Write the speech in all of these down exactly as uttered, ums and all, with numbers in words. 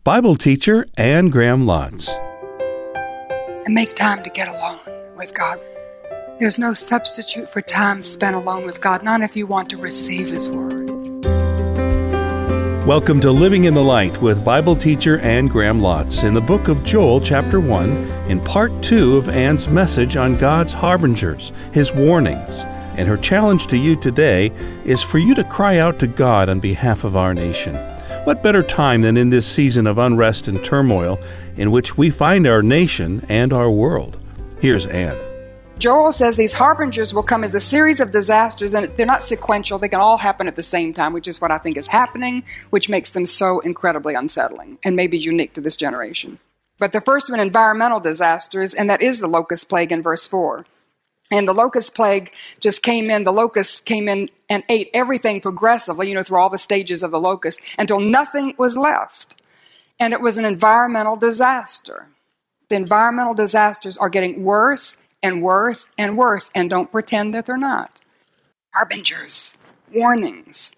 Bible teacher Anne Graham Lotz. And make time to get alone with God. There's no substitute for time spent alone with God, not if you want to receive His Word. Welcome to Living in the Light with Bible teacher Anne Graham Lotz in the book of Joel, chapter one, in part two of Anne's message on God's harbingers, His warnings. And her challenge to you today is for you to cry out to God on behalf of our nation. What better time than in this season of unrest and turmoil in which we find our nation and our world? Here's Anne. Joel says these harbingers will come as a series of disasters, and they're not sequential. They can all happen at the same time, which is what I think is happening, which makes them so incredibly unsettling and maybe unique to this generation. But the first one, environmental disasters, and that is the locust plague in verse four. And the locust plague just came in, the locusts came in and ate everything progressively, you know, through all the stages of the locust, until nothing was left. And it was an environmental disaster. The environmental disasters are getting worse and worse and worse, and don't pretend that they're not. Harbingers, warnings,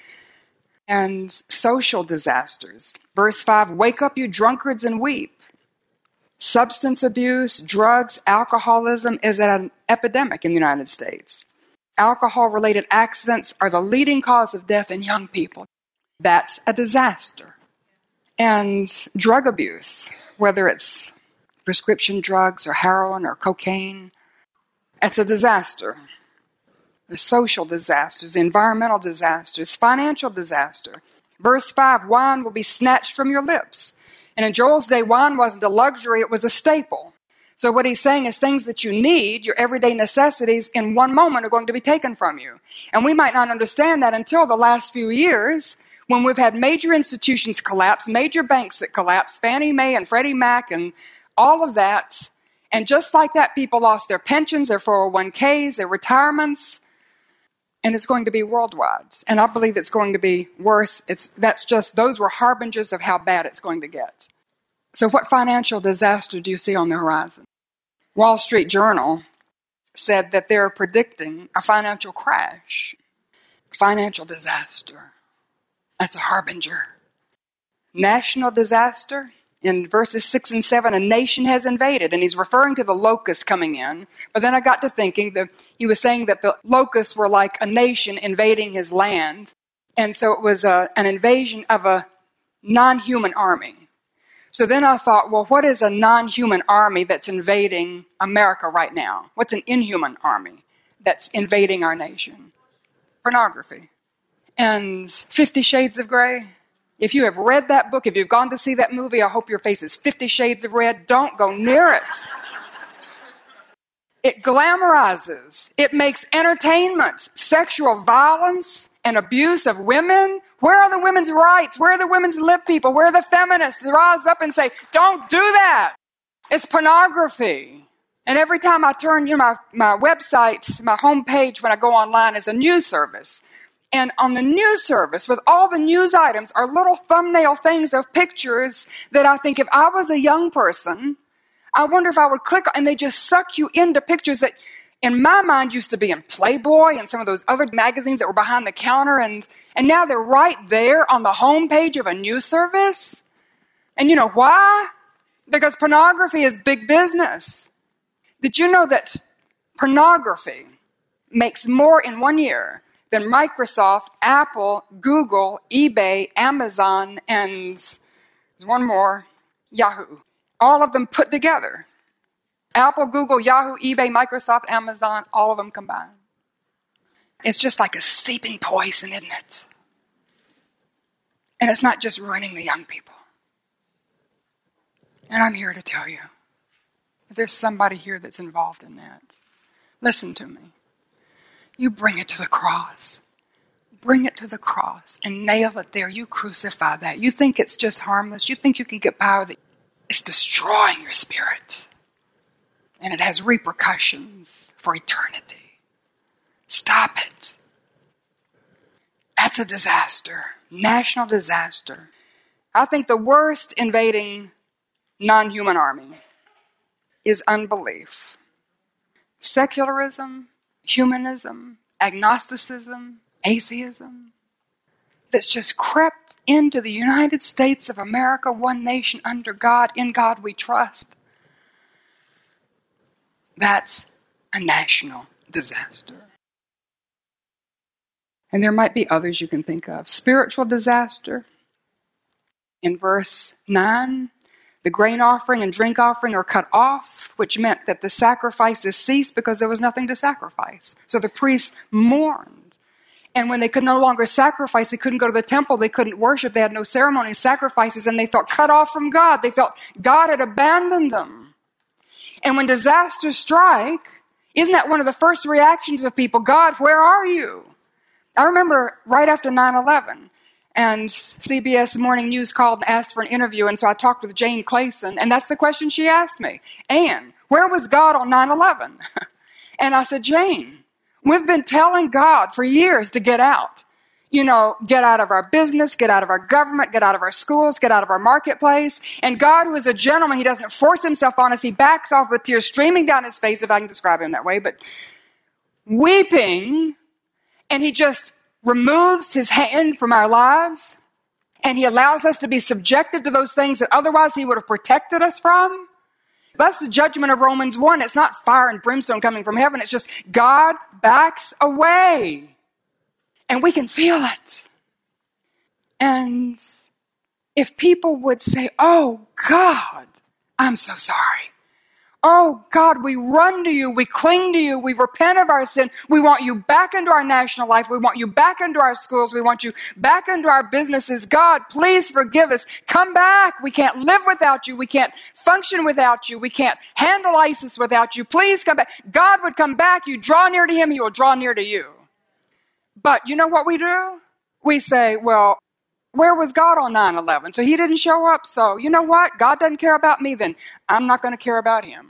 and social disasters. Verse five, wake up, you drunkards, and weep. Substance abuse, drugs, alcoholism is at an epidemic in the United States. Alcohol-related accidents are the leading cause of death in young people. That's a disaster. And drug abuse, whether it's prescription drugs or heroin or cocaine, it's a disaster. The social disasters, the environmental disasters, financial disaster. Verse five, wine will be snatched from your lips. And in Joel's day, wine wasn't a luxury, it was a staple. So what he's saying is things that you need, your everyday necessities, in one moment are going to be taken from you. And we might not understand that until the last few years, when we've had major institutions collapse, major banks that collapse, Fannie Mae and Freddie Mac and all of that. And just like that, people lost their pensions, their four oh one k's, their retirements. And it's going to be worldwide. And I believe it's going to be worse. It's that's just, those were harbingers of how bad it's going to get. So what financial disaster do you see on the horizon? Wall Street Journal said that they're predicting a financial crash. Financial disaster. That's a harbinger. National disaster. In verses six and seven, a nation has invaded, and he's referring to the locusts coming in. But then I got to thinking that he was saying that the locusts were like a nation invading his land. And so it was a, an invasion of a non-human army. So then I thought, well, what is a non-human army that's invading America right now? What's an inhuman army that's invading our nation? Pornography. And Fifty Shades of Grey. If you have read that book, if you've gone to see that movie, I hope your face is Fifty Shades of Red. Don't go near it. It glamorizes. It makes entertainment, sexual violence, and abuse of women. Where are the women's rights? Where are the women's lib people? Where are the feminists that rise up and say, don't do that? It's pornography. And every time I turn, you know, my, my website, my homepage when I go online is a news service. And on the news service, with all the news items, are little thumbnail things of pictures that I think if I was a young person, I wonder if I would click, and they just suck you into pictures that, in my mind, used to be in Playboy and some of those other magazines that were behind the counter, and, and now they're right there on the homepage of a news service. And you know why? Because pornography is big business. Did you know that pornography makes more in one year than Microsoft, Apple, Google, eBay, Amazon, and there's one more, Yahoo. All of them put together. Apple, Google, Yahoo, eBay, Microsoft, Amazon, all of them combined. It's just like a seeping poison, isn't it? And it's not just ruining the young people. And I'm here to tell you, if there's somebody here that's involved in that, listen to me. You bring it to the cross. Bring it to the cross and nail it there. You crucify that. You think it's just harmless. You think you can get by with it. It's destroying your spirit. And it has repercussions for eternity. Stop it. That's a disaster. National disaster. I think the worst invading non-human army is unbelief. Secularism, humanism, agnosticism, atheism. that's just crept into the United States of America, one nation under God, in God we trust. That's a national disaster. And there might be others you can think of. Spiritual disaster. In verse nine, the grain offering and drink offering are cut off, which meant that the sacrifices ceased because there was nothing to sacrifice. So the priests mourned. And when they could no longer sacrifice, they couldn't go to the temple, they couldn't worship, they had no ceremonies, sacrifices, and they felt cut off from God. They felt God had abandoned them. And when disasters strike, isn't that one of the first reactions of people? God, where are you? I remember right after nine eleven, and C B S Morning News called and asked for an interview, and so I talked with Jane Clayson, and that's the question she asked me. Ann, where was God on nine eleven? And I said, Jane, we've been telling God for years to get out. You know, get out of our business, get out of our government, get out of our schools, get out of our marketplace. And God, who is a gentleman, he doesn't force himself on us. He backs off with tears streaming down his face, if I can describe him that way, but weeping. And he just removes his hand from our lives. And he allows us to be subjected to those things that otherwise he would have protected us from. That's the judgment of Romans one. It's not fire and brimstone coming from heaven. It's just God backs away. And we can feel it. And if people would say, oh God, I'm so sorry. Oh God, we run to you, we cling to you, we repent of our sin. We want you back into our national life. We want you back into our schools. We want you back into our businesses. God, please forgive us. Come back. We can't live without you. We can't function without you. We can't handle ISIS without you. Please come back. God would come back. You draw near to him, he will draw near to you. But you know what we do? We say, well, where was God on nine eleven? So he didn't show up. So you know what? God doesn't care about me, then I'm not going to care about him.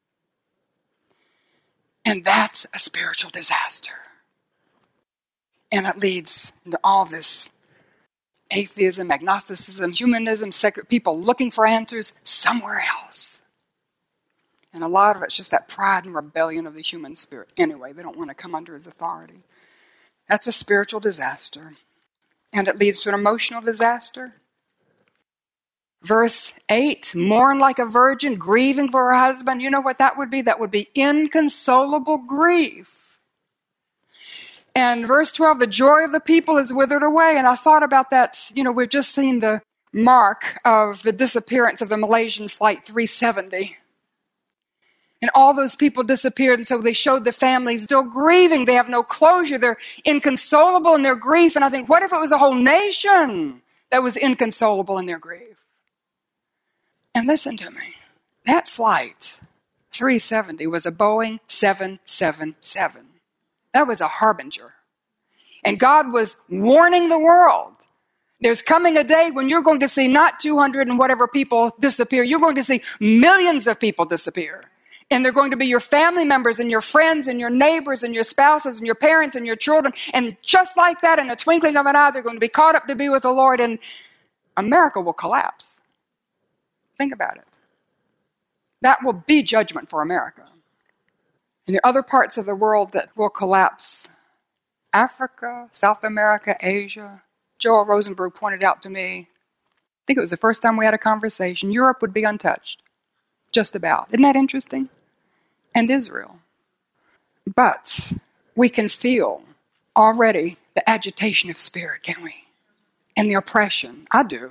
And that's a spiritual disaster. And it leads to all this atheism, agnosticism, humanism, secular people looking for answers somewhere else. And a lot of it's just that pride and rebellion of the human spirit. Anyway, they don't want to come under his authority. That's a spiritual disaster. And it leads to an emotional disaster. Verse eight, mourn like a virgin, grieving for her husband. You know what that would be? That would be inconsolable grief. And verse twelve, the joy of the people is withered away. And I thought about that. You know, we've just seen the mark of the disappearance of the Malaysian flight three seventy. And all those people disappeared, and so they showed the families still grieving. They have no closure. They're inconsolable in their grief. And I think, what if it was a whole nation that was inconsolable in their grief? And listen to me. That flight, three seventy, was a Boeing seven seventy-seven. That was a harbinger. And God was warning the world. There's coming a day when you're going to see not two hundred and whatever people disappear. You're going to see millions of people disappear. And they're going to be your family members and your friends and your neighbors and your spouses and your parents and your children. And just like that, in a twinkling of an eye, they're going to be caught up to be with the Lord, and America will collapse. Think about it. That will be judgment for America. And there are other parts of the world that will collapse. Africa, South America, Asia. Joel Rosenberg pointed out to me, I think it was the first time we had a conversation, Europe would be untouched. Just about. Isn't that interesting? And Israel. But we can feel already the agitation of spirit, can't we? And the oppression. I do.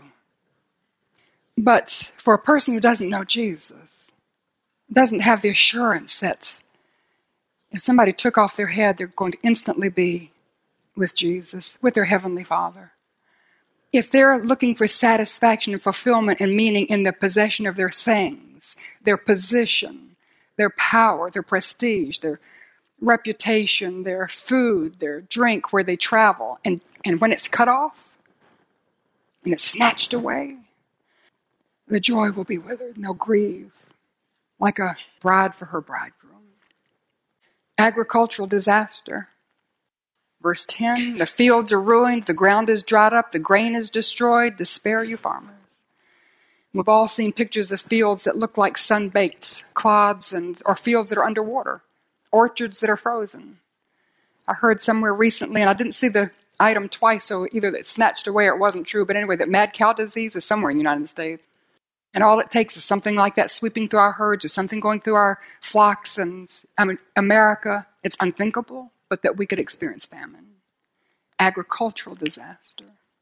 But for a person who doesn't know Jesus, doesn't have the assurance that if somebody took off their head, they're going to instantly be with Jesus, with their Heavenly Father. If they're looking for satisfaction and fulfillment and meaning in the possession of their things, their position, their power, their prestige, their reputation, their food, their drink, where they travel, and, and when it's cut off and it's snatched away, the joy will be withered and they'll grieve like a bride for her bridegroom. Agricultural disaster. Verse ten, the fields are ruined, the ground is dried up, the grain is destroyed. Despair, you farmers. We've all seen pictures of fields that look like sun-baked clods, and or fields that are underwater, orchards that are frozen. I heard somewhere recently, and I didn't see the item twice, so either it's snatched away or it wasn't true, but anyway, that mad cow disease is somewhere in the United States. And all it takes is something like that sweeping through our herds or something going through our flocks. And I mean, America, it's unthinkable, but that we could experience famine. Agricultural disaster.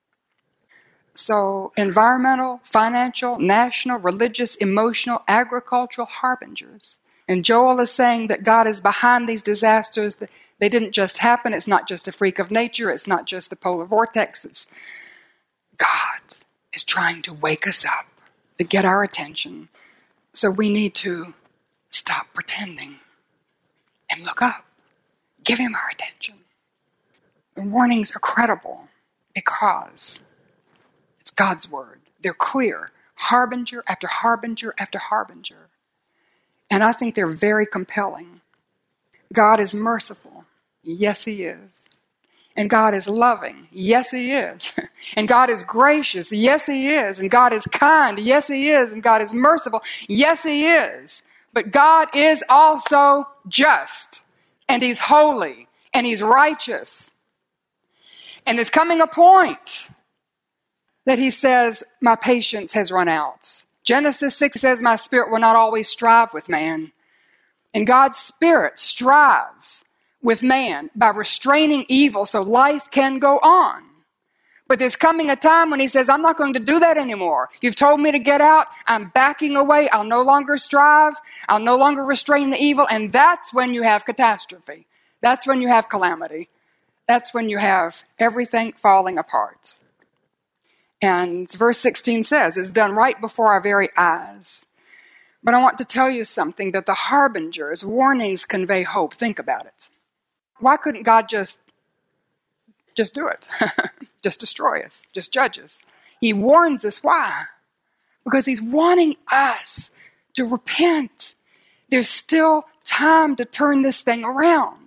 So environmental, financial, national, religious, emotional, agricultural harbingers. And Joel is saying that God is behind these disasters. They didn't just happen. It's not just a freak of nature. It's not just the polar vortex. It's God is trying to wake us up, to get our attention. So we need to stop pretending and look up. Give him our attention. The warnings are credible because it's God's word. They're clear. Harbinger after harbinger after harbinger. And I think they're very compelling. God is merciful. Yes, he is. And God is loving. Yes, he is. And God is gracious. Yes, he is. And God is kind. Yes, he is. And God is merciful. Yes, he is. But God is also just. And he's holy. And he's righteous. And there's coming a point that he says, my patience has run out. Genesis six says, my spirit will not always strive with man. And God's spirit strives with man by restraining evil so life can go on. But there's coming a time when he says, I'm not going to do that anymore. You've told me to get out. I'm backing away. I'll no longer strive. I'll no longer restrain the evil. And that's when you have catastrophe. That's when you have calamity. That's when you have everything falling apart. And verse sixteen says, it's done right before our very eyes. But I want to tell you something, that the harbingers, warnings convey hope. Think about it. Why couldn't God just, just do it? Just destroy us. Just judge us. He warns us. Why? Because he's wanting us to repent. There's still time to turn this thing around.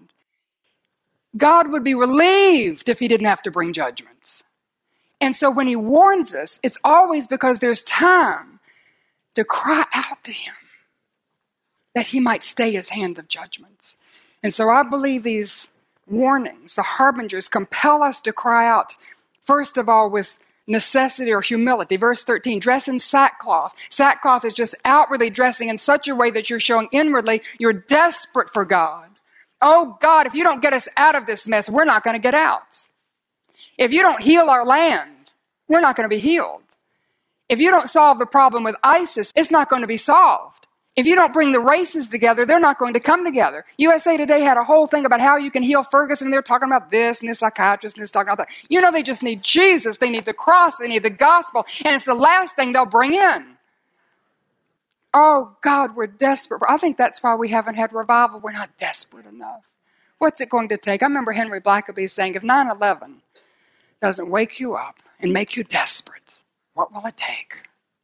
God would be relieved if he didn't have to bring judgments. And so when he warns us, it's always because there's time to cry out to him that he might stay his hand of judgment. And so I believe these warnings, the harbingers, compel us to cry out, first of all, with necessity or humility. Verse thirteen, dress in sackcloth. Sackcloth is just outwardly dressing in such a way that you're showing inwardly you're desperate for God. Oh God, if you don't get us out of this mess, we're not going to get out. If you don't heal our land, we're not going to be healed. If you don't solve the problem with ISIS, it's not going to be solved. If you don't bring the races together, they're not going to come together. U S A Today had a whole thing about how you can heal Ferguson, and they're talking about this, and this psychiatrist, and this talking about that. You know, they just need Jesus. They need the cross. They need the gospel. And it's the last thing they'll bring in. Oh, God, we're desperate. I think that's why we haven't had revival. We're not desperate enough. What's it going to take? I remember Henry Blackaby saying, if nine eleven doesn't wake you up and make you desperate, what will it take?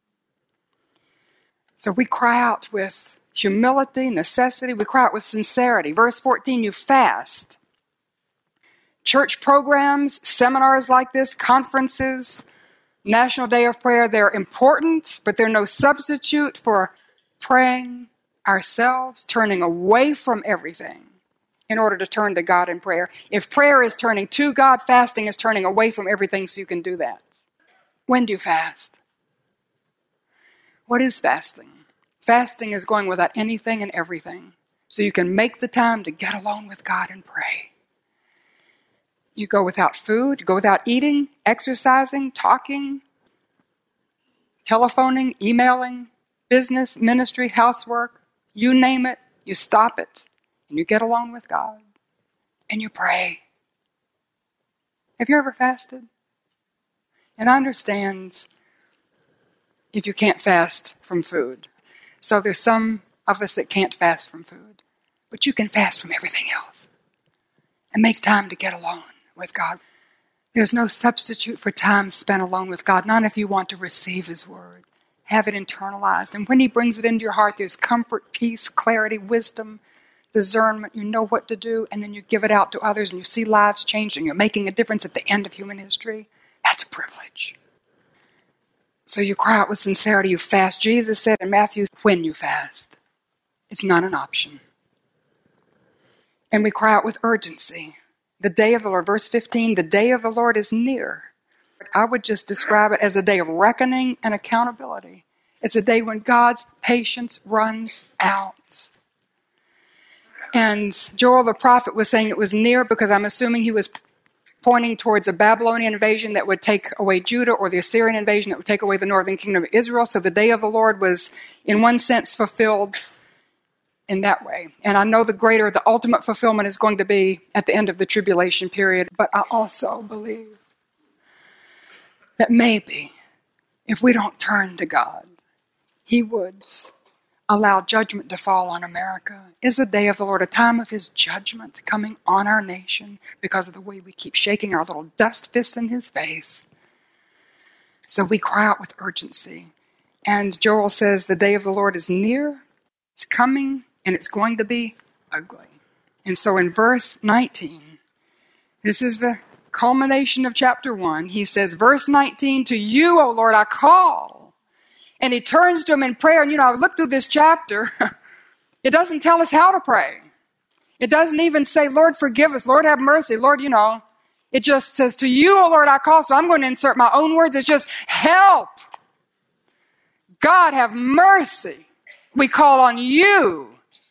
So we cry out with humility, necessity. We cry out with sincerity. Verse fourteen, you fast. Church programs, seminars like this, conferences, National Day of Prayer, they're important, but they're no substitute for praying ourselves, turning away from everything in order to turn to God in prayer. If prayer is turning to God, fasting is turning away from everything so you can do that. When do you fast? What is fasting? Fasting is going without anything and everything so you can make the time to get alone with God and pray. You go without food, you go without eating, exercising, talking, telephoning, emailing, business, ministry, housework, you name it, you stop it, and you get alone with God, and you pray. Have you ever fasted? And I understand if you can't fast from food. So there's some of us that can't fast from food, but you can fast from everything else and make time to get alone with God. There's no substitute for time spent alone with God, not if you want to receive his word, have it internalized. And when he brings it into your heart, there's comfort, peace, clarity, wisdom, discernment. You know what to do, and then you give it out to others, and you see lives changed, and you're making a difference at the end of human history. That's a privilege. So you cry out with sincerity, you fast. Jesus said in Matthew, when you fast, it's not an option. And we cry out with urgency. The day of the Lord, verse fifteen, the day of the Lord is near. I would just describe it as a day of reckoning and accountability. It's a day when God's patience runs out. And Joel the prophet was saying it was near because I'm assuming he was pointing towards a Babylonian invasion that would take away Judah, or the Assyrian invasion that would take away the northern kingdom of Israel. So the day of the Lord was, in one sense, fulfilled in that way. And I know the greater, the ultimate fulfillment is going to be at the end of the tribulation period. But I also believe that maybe if we don't turn to God, He would allow judgment to fall on America. Is the day of the Lord a time of His judgment coming on our nation because of the way we keep shaking our little dust fists in His face? So we cry out with urgency. And Joel says the day of the Lord is near, it's coming, and it's going to be ugly. And so in verse nineteen, this is the culmination of chapter one. He says, verse nineteen, to you, O Lord, I call. And he turns to him in prayer. And, you know, I've looked through this chapter. It doesn't tell us how to pray. It doesn't even say, Lord, forgive us. Lord, have mercy. Lord, you know. It just says, to you, O Lord, I call. So I'm going to insert my own words. It's just, help. God, have mercy. We call on you.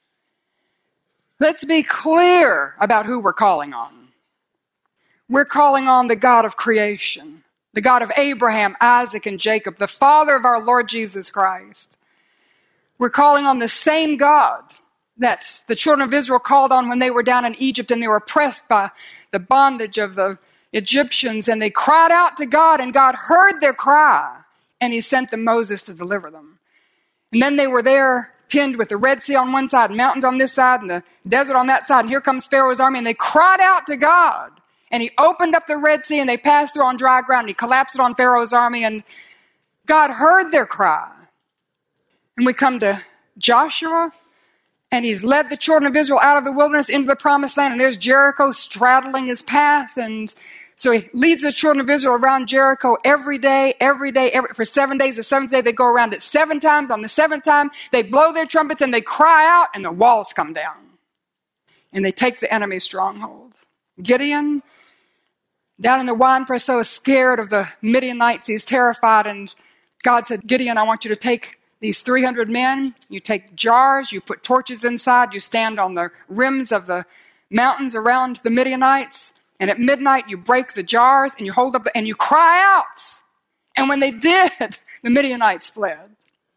Let's be clear about who we're calling on. We're calling on the God of creation, the God of Abraham, Isaac, and Jacob, the Father of our Lord Jesus Christ. We're calling on the same God that the children of Israel called on when they were down in Egypt and they were oppressed by the bondage of the Egyptians, and they cried out to God, and God heard their cry, and He sent them Moses to deliver them. And then they were there pinned with the Red Sea on one side, and mountains on this side, and the desert on that side, and here comes Pharaoh's army, and they cried out to God. And He opened up the Red Sea, and they passed through on dry ground, and He collapsed it on Pharaoh's army, and God heard their cry. And we come to Joshua, and he's led the children of Israel out of the wilderness into the promised land, and there's Jericho straddling his path, and so he leads the children of Israel around Jericho every day, every day, every, for seven days. The seventh day, they go around it seven times. On the seventh time, they blow their trumpets, and they cry out, and the walls come down, and they take the enemy's stronghold. Gideon, down in the wine press, so scared of the Midianites, he's terrified. And God said, Gideon, I want you to take these three hundred men. You take jars, you put torches inside, you stand on the rims of the mountains around the Midianites. And at midnight, you break the jars and you hold up the, and you cry out. And when they did, the Midianites fled.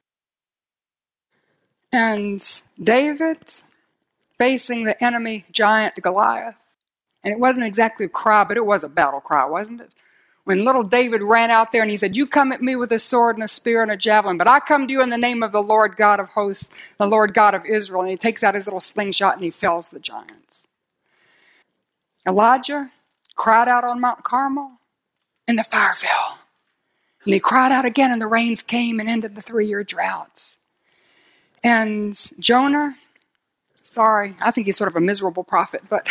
And David, facing the enemy giant Goliath, and it wasn't exactly a cry, but it was a battle cry, wasn't it? When little David ran out there and he said, you come at me with a sword and a spear and a javelin, but I come to you in the name of the Lord God of hosts, the Lord God of Israel. And he takes out his little slingshot and he fells the giants. Elijah cried out on Mount Carmel, and the fire fell. And he cried out again, and the rains came and ended the three-year droughts. And Jonah, sorry, I think he's sort of a miserable prophet, but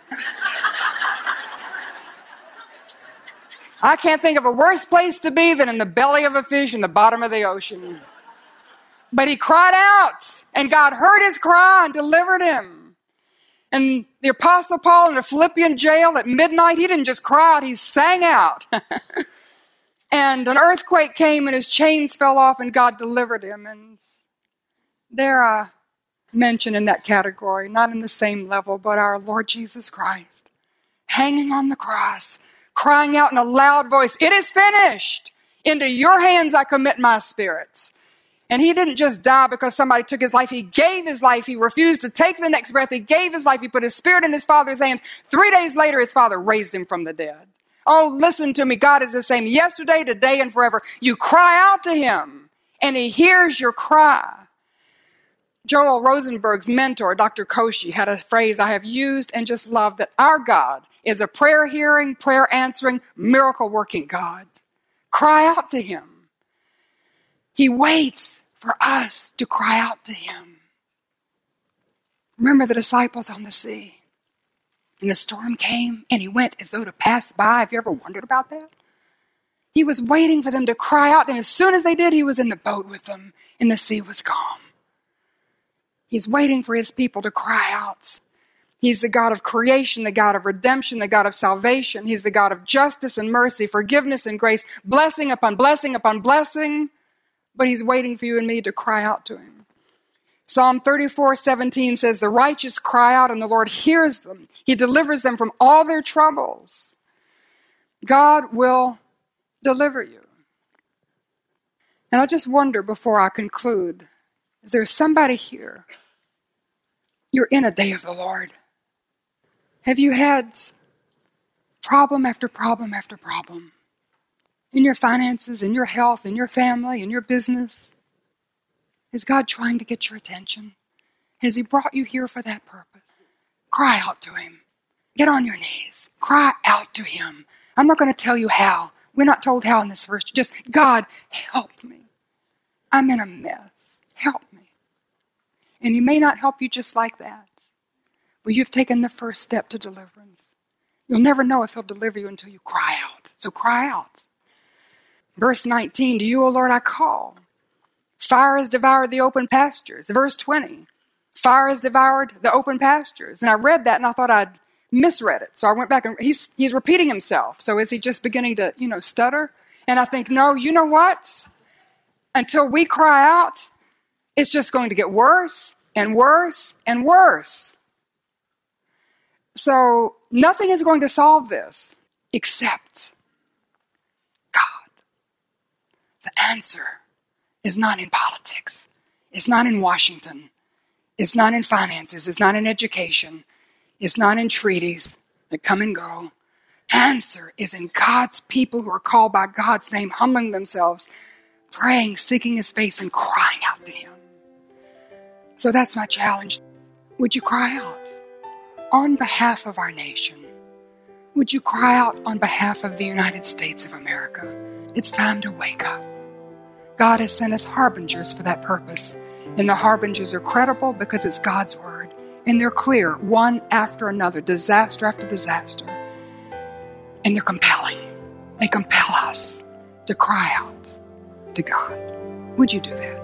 I can't think of a worse place to be than in the belly of a fish in the bottom of the ocean. But he cried out, and God heard his cry and delivered him. And the Apostle Paul in the Philippian jail at midnight, he didn't just cry out, he sang out. And an earthquake came and his chains fell off and God delivered him. And there are mentioned in that category, not in the same level, but our Lord Jesus Christ, hanging on the cross, crying out in a loud voice, it is finished. Into your hands I commit my spirit. And he didn't just die because somebody took his life. He gave his life. He refused to take the next breath. He gave his life. He put his spirit in his Father's hands. Three days later, his Father raised him from the dead. Oh, listen to me. God is the same yesterday, today, and forever. You cry out to him, and he hears your cry. Joel Rosenberg's mentor, Doctor Koshy, had a phrase I have used and just loved, that our God is a prayer-hearing, prayer-answering, miracle-working God. Cry out to him. He waits for us to cry out to him. Remember the disciples on the sea? And the storm came, and he went as though to pass by. Have you ever wondered about that? He was waiting for them to cry out, and as soon as they did, he was in the boat with them, and the sea was calm. He's waiting for his people to cry out. He's the God of creation, the God of redemption, the God of salvation. He's the God of justice and mercy, forgiveness and grace, blessing upon blessing upon blessing. But he's waiting for you and me to cry out to him. Psalm thirty-four seventeen says, the righteous cry out and the Lord hears them. He delivers them from all their troubles. God will deliver you. And I just wonder before I conclude, is there somebody here? You're in a day of the Lord. Have you had problem after problem after problem in your finances, in your health, in your family, in your business? Is God trying to get your attention? Has he brought you here for that purpose? Cry out to him. Get on your knees. Cry out to him. I'm not going to tell you how. We're not told how in this verse. Just, God, help me. I'm in a mess. Help me. And he may not help you just like that. But you've taken the first step to deliverance. You'll never know if he'll deliver you until you cry out. So cry out. Verse nineteen, to you, O Lord, I call. Fire has devoured the open pastures. Verse twenty, fire has devoured the open pastures. And I read that and I thought I'd misread it. So I went back and he's he's repeating himself. So is he just beginning to, you know, stutter? And I think, no, you know what? Until we cry out, it's just going to get worse and worse and worse. So nothing is going to solve this except God. The answer is not in politics. It's not in Washington. It's not in finances. It's not in education. It's not in treaties that come and go. Answer is in God's people who are called by God's name, humbling themselves, praying, seeking his face, and crying out to him. So that's my challenge. Would you cry out on behalf of our nation? Would you cry out on behalf of the United States of America? It's time to wake up. God has sent us harbingers for that purpose. And the harbingers are credible because it's God's word. And they're clear, one after another, disaster after disaster. And they're compelling. They compel us to cry out to God. Would you do that?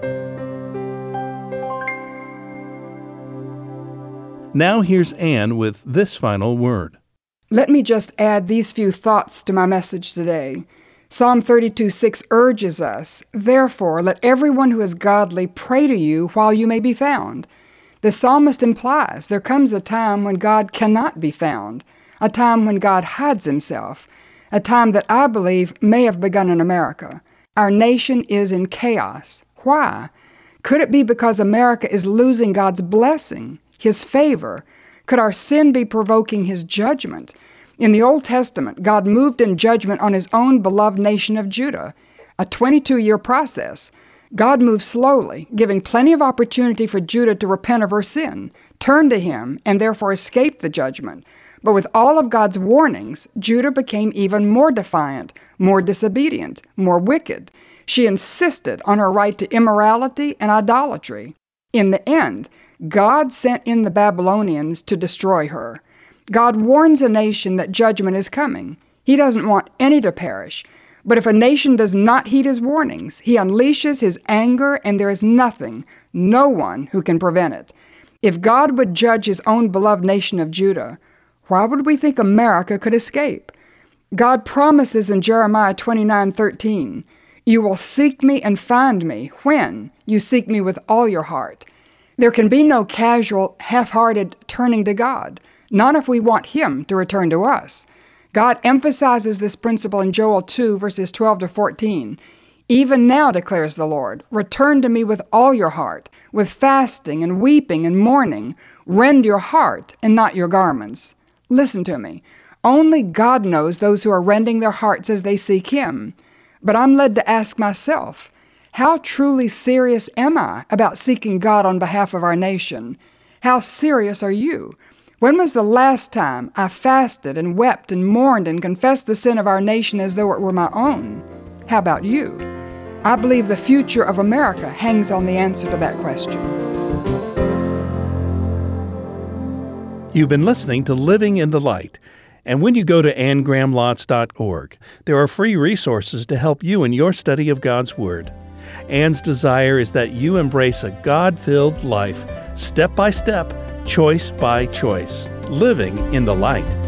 Now here's Ann with this final word. Let me just add these few thoughts to my message today. Psalm thirty-two six urges us, therefore, let everyone who is godly pray to you while you may be found. The psalmist implies there comes a time when God cannot be found, a time when God hides himself, a time that I believe may have begun in America. Our nation is in chaos. Why? Could it be because America is losing God's blessing, his favor? Could our sin be provoking his judgment? In the Old Testament, God moved in judgment on his own beloved nation of Judah, a twenty-two-year process. God moved slowly, giving plenty of opportunity for Judah to repent of her sin, turn to him, and therefore escape the judgment. But with all of God's warnings, Judah became even more defiant, more disobedient, more wicked. She insisted on her right to immorality and idolatry. In the end, God sent in the Babylonians to destroy her. God warns a nation that judgment is coming. He doesn't want any to perish. But if a nation does not heed his warnings, he unleashes his anger, and there is nothing, no one who can prevent it. If God would judge his own beloved nation of Judah, why would we think America could escape? God promises in Jeremiah twenty-nine thirteen, you will seek me and find me when you seek me with all your heart. There can be no casual, half-hearted turning to God. Not if we want him to return to us. God emphasizes this principle in Joel two, verses twelve to fourteen. Even now, declares the Lord, return to me with all your heart, with fasting and weeping and mourning. Rend your heart and not your garments. Listen to me. Only God knows those who are rending their hearts as they seek him. But I'm led to ask myself, how truly serious am I about seeking God on behalf of our nation? How serious are you? When was the last time I fasted and wept and mourned and confessed the sin of our nation as though it were my own? How about you? I believe the future of America hangs on the answer to that question. You've been listening to Living in the Light. And when you go to ann graham lotz dot org, there are free resources to help you in your study of God's Word. Ann's desire is that you embrace a God-filled life, step by step, choice by choice. Living in the Light.